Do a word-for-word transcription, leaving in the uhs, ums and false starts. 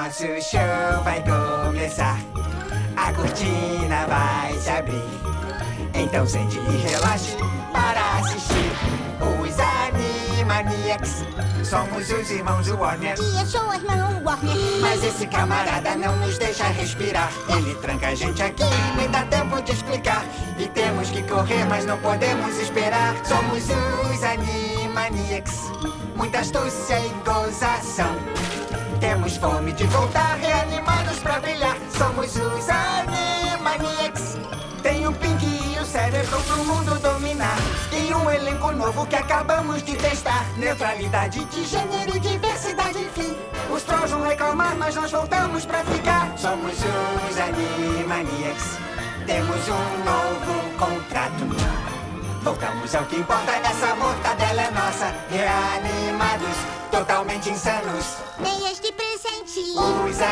nosso show vai começar. A cortina vai se abrir. Então sente e relaxe para assistir os Animaniacs. Somos os irmãos Warner. E eu sou a irmã Warner. Mas esse camarada não nos deixa respirar. Ele tranca a gente aqui, nem dá tempo de explicar. E temos que correr, mas não podemos esperar. Somos os Animaniacs. Muita astúcia e gozação. Temos fome de voltar, reanimados pra brilhar. Somos os Animaniacs. Tem o Pink e o Cérebro pro mundo dominar. E um elenco novo que acabamos de testar. Neutralidade de gênero e diversidade, enfim. Os trolls vão reclamar, mas nós voltamos pra ficar. Somos os Animaniacs. Temos um novo contrato. Voltamos ao que importa, essa mortadela é nossa. Reanimados, totalmente insanos. Tem este presente. Os